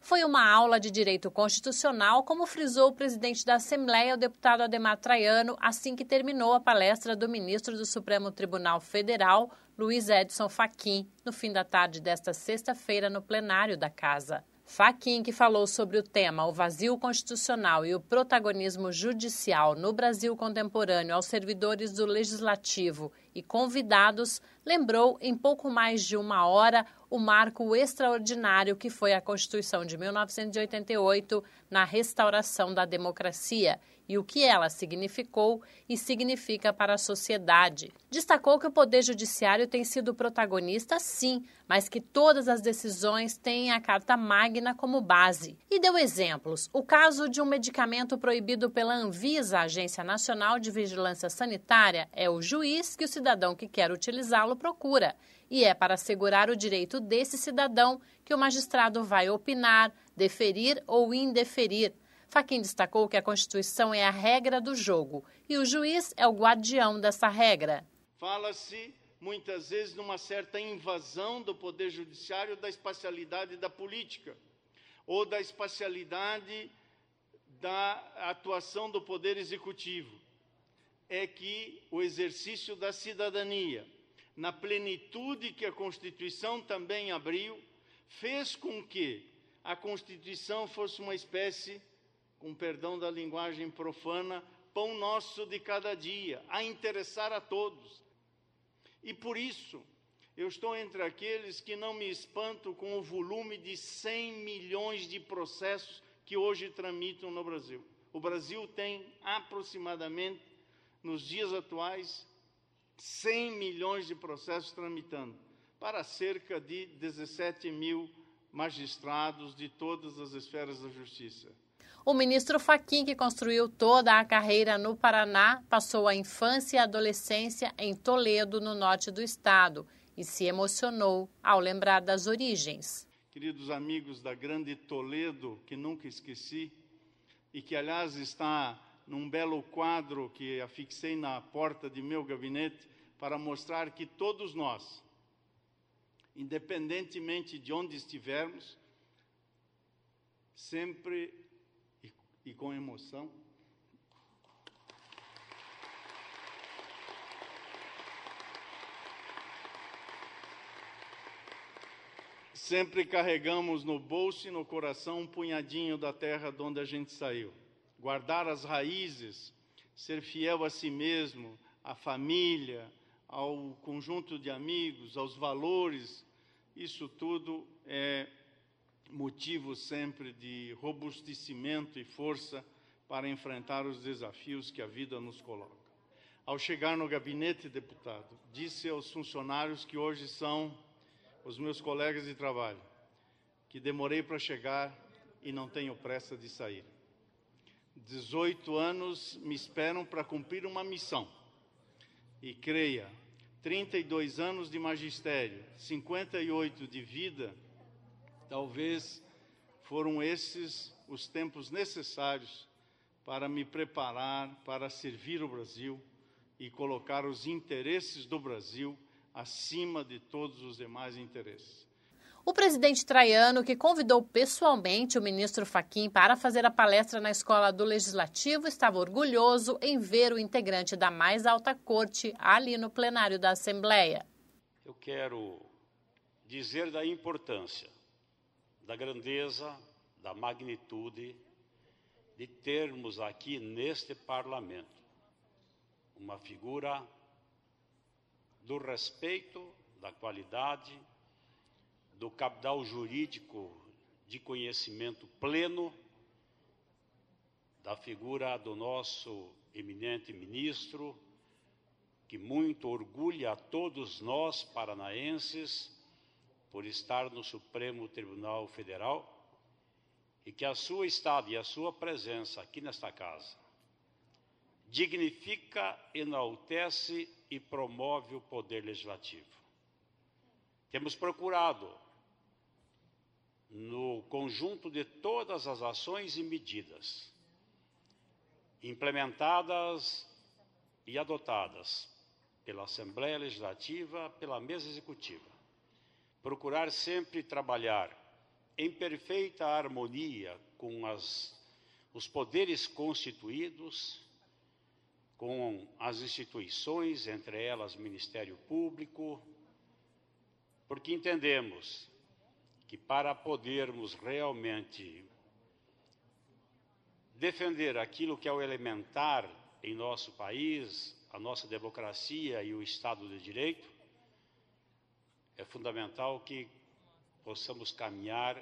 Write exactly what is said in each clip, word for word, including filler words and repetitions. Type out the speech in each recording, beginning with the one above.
Foi uma aula de direito constitucional, como frisou o presidente da Assembleia, o deputado Adhemar Traiano, assim que terminou a palestra do ministro do Supremo Tribunal Federal, Luiz Edson Fachin, no fim da tarde desta sexta-feira no plenário da Casa. Fachin, que falou sobre o tema o vazio constitucional e o protagonismo judicial no Brasil contemporâneo aos servidores do Legislativo e convidados, lembrou em pouco mais de uma hora o marco extraordinário que foi a Constituição de mil novecentos e oitenta e oito na restauração da democracia e o que ela significou e significa para a sociedade. Destacou que o Poder Judiciário tem sido protagonista, sim, mas que todas as decisões têm a Carta Magna como base. E deu exemplos. O caso de um medicamento proibido pela Anvisa, Agência Nacional de Vigilância Sanitária, é o juiz que o cidadão que quer utilizá-lo procura. E é para assegurar o direito desse cidadão que o magistrado vai opinar, deferir ou indeferir. Fachin destacou que a Constituição é a regra do jogo e o juiz é o guardião dessa regra. Fala-se muitas vezes numa certa invasão do Poder Judiciário da espacialidade da política ou da espacialidade da atuação do Poder Executivo. É que o exercício da cidadania, na plenitude que a Constituição também abriu, fez com que a Constituição fosse uma espécie, com perdão da linguagem profana, pão nosso de cada dia, a interessar a todos. E por isso, eu estou entre aqueles que não me espanto com o volume de cem milhões de processos que hoje tramitam no Brasil. O Brasil tem aproximadamente, nos dias atuais, cem milhões de processos tramitando, para cerca de dezessete mil magistrados de todas as esferas da justiça. O ministro Fachin, que construiu toda a carreira no Paraná, passou a infância e a adolescência em Toledo, no norte do estado, e se emocionou ao lembrar das origens. Queridos amigos da grande Toledo, que nunca esqueci, e que, aliás, está num belo quadro que afixei na porta de meu gabinete para mostrar que todos nós, independentemente de onde estivermos, sempre e, e com emoção, sempre carregamos no bolso e no coração um punhadinho da terra de onde a gente saiu. Guardar as raízes, ser fiel a si mesmo, à família, ao conjunto de amigos, aos valores, isso tudo é motivo sempre de robustecimento e força para enfrentar os desafios que a vida nos coloca. Ao chegar no gabinete, deputado, disse aos funcionários que hoje são os meus colegas de trabalho, que demorei para chegar e não tenho pressa de sair. dezoito anos me esperam para cumprir uma missão. E creia, trinta e dois anos de magistério, cinquenta e oito de vida, talvez foram esses os tempos necessários para me preparar para servir o Brasil e colocar os interesses do Brasil acima de todos os demais interesses. O presidente Traiano, que convidou pessoalmente o ministro Fachin para fazer a palestra na Escola do Legislativo, estava orgulhoso em ver o integrante da mais alta corte ali no plenário da Assembleia. Eu quero dizer da importância, da grandeza, da magnitude de termos aqui neste parlamento uma figura do respeito, da qualidade, do capital jurídico de conhecimento pleno, da figura do nosso eminente ministro, que muito orgulha a todos nós paranaenses por estar no Supremo Tribunal Federal e que a sua estada e a sua presença aqui nesta casa dignifica, enaltece e promove o poder legislativo. Temos procurado, no conjunto de todas as ações e medidas implementadas e adotadas pela Assembleia Legislativa, pela Mesa Executiva, procurar sempre trabalhar em perfeita harmonia com as, os poderes constituídos, com as instituições, entre elas Ministério Público, porque entendemos que para podermos realmente defender aquilo que é o elementar em nosso país, a nossa democracia e o Estado de Direito, é fundamental que possamos caminhar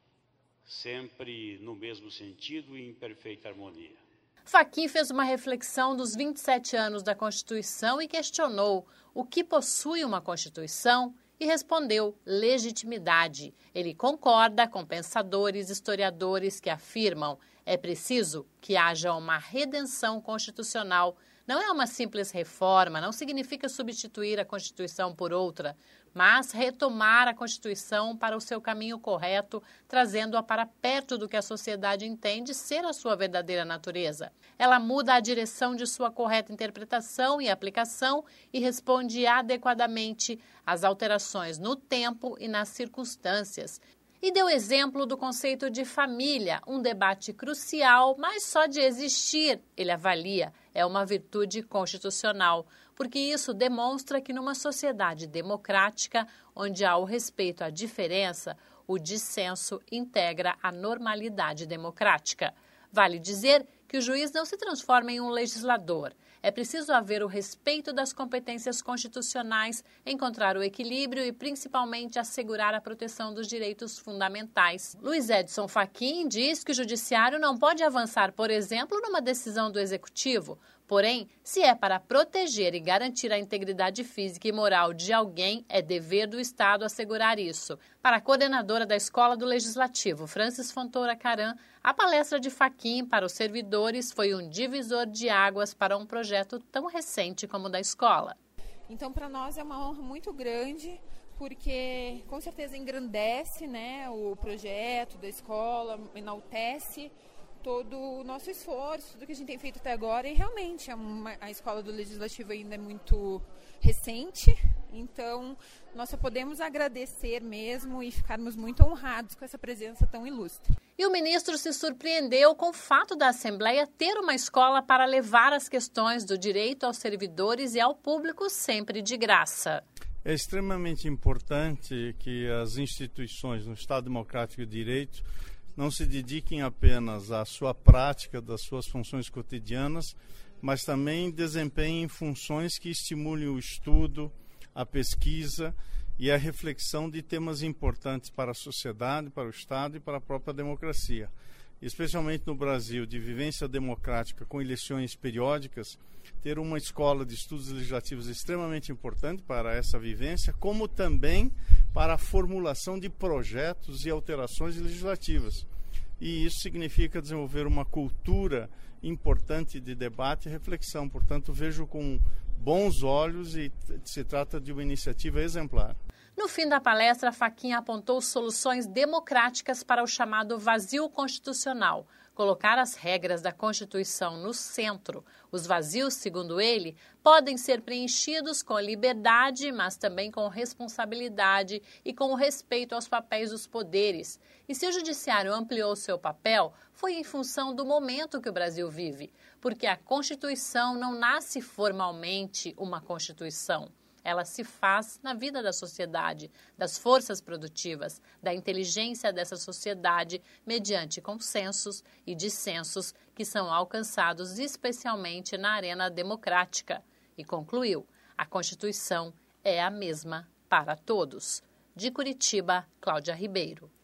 sempre no mesmo sentido e em perfeita harmonia. Fachin fez uma reflexão dos vinte e sete anos da Constituição e questionou o que possui uma Constituição e respondeu legitimidade. Ele concorda com pensadores, historiadores que afirmam é preciso que haja uma redenção constitucional. Não é uma simples reforma, não significa substituir a Constituição por outra, mas retomar a Constituição para o seu caminho correto, trazendo-a para perto do que a sociedade entende ser a sua verdadeira natureza. Ela muda a direção de sua correta interpretação e aplicação e responde adequadamente às alterações no tempo e nas circunstâncias. E deu exemplo do conceito de família, um debate crucial, mas só de existir, ele avalia, é uma virtude constitucional, porque isso demonstra que numa sociedade democrática, onde há o respeito à diferença, o dissenso integra a normalidade democrática. Vale dizer que o juiz não se transforma em um legislador. É preciso haver o respeito das competências constitucionais, encontrar o equilíbrio e, principalmente, assegurar a proteção dos direitos fundamentais. Luiz Edson Fachin diz que o judiciário não pode avançar, por exemplo, numa decisão do executivo. Porém, se é para proteger e garantir a integridade física e moral de alguém, é dever do Estado assegurar isso. Para a coordenadora da Escola do Legislativo, Francis Fontoura Caram, a palestra de Fachin para os servidores foi um divisor de águas para um projeto tão recente como o da escola. Então, para nós é uma honra muito grande, porque com certeza engrandece, né, o projeto da escola, enaltece todo o nosso esforço, tudo que a gente tem feito até agora, e realmente é uma, a Escola do Legislativo ainda é muito recente, então nós só podemos agradecer mesmo e ficarmos muito honrados com essa presença tão ilustre. E o ministro se surpreendeu com o fato da Assembleia ter uma escola para levar as questões do direito aos servidores e ao público sempre de graça. É extremamente importante que as instituições no Estado Democrático de Direito não se dediquem apenas à sua prática das suas funções cotidianas, mas também desempenhem funções que estimulem o estudo, a pesquisa e a reflexão de temas importantes para a sociedade, para o Estado e para a própria democracia. Especialmente no Brasil, de vivência democrática com eleições periódicas, ter uma escola de estudos legislativos é extremamente importante para essa vivência, como também para a formulação de projetos e alterações legislativas. E isso significa desenvolver uma cultura importante de debate e reflexão. Portanto, vejo com bons olhos e se trata de uma iniciativa exemplar. No fim da palestra, Fachin apontou soluções democráticas para o chamado vazio constitucional, colocar as regras da Constituição no centro. Os vazios, segundo ele, podem ser preenchidos com liberdade, mas também com responsabilidade e com o respeito aos papéis dos poderes. E se o judiciário ampliou seu papel, foi em função do momento que o Brasil vive, porque a Constituição não nasce formalmente uma Constituição. Ela se faz na vida da sociedade, das forças produtivas, da inteligência dessa sociedade, mediante consensos e dissensos que são alcançados especialmente na arena democrática. E concluiu, a Constituição é a mesma para todos. De Curitiba, Cláudia Ribeiro.